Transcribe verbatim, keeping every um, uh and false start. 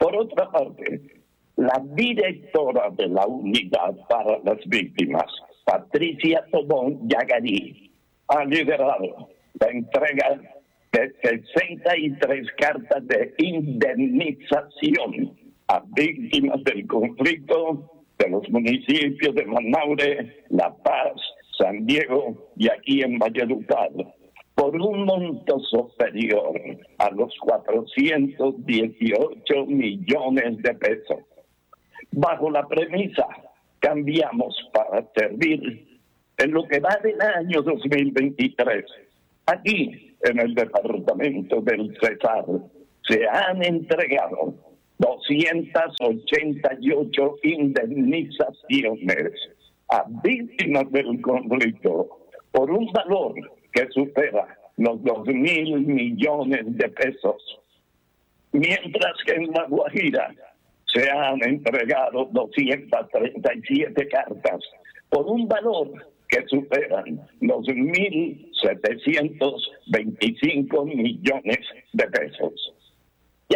Por otra parte, la directora de la Unidad para las Víctimas, Patricia Tobón Yagarí, ha liderado la entrega de sesenta y tres cartas de indemnización a víctimas del conflicto de los municipios de Manaure, La Paz, San Diego y aquí en Valledupar, por un monto superior a los cuatrocientos dieciocho millones de pesos. Bajo la premisa, cambiamos para servir en lo que va del año dos mil veintitrés. Aquí, en el departamento del Cesar, se han entregado doscientas ochenta y ocho indemnizaciones a víctimas del conflicto por un valor que supera los dos mil millones de pesos. Mientras que en La Guajira se han entregado doscientas treinta y siete cartas por un valor que superan los mil setecientos veinticinco millones de pesos.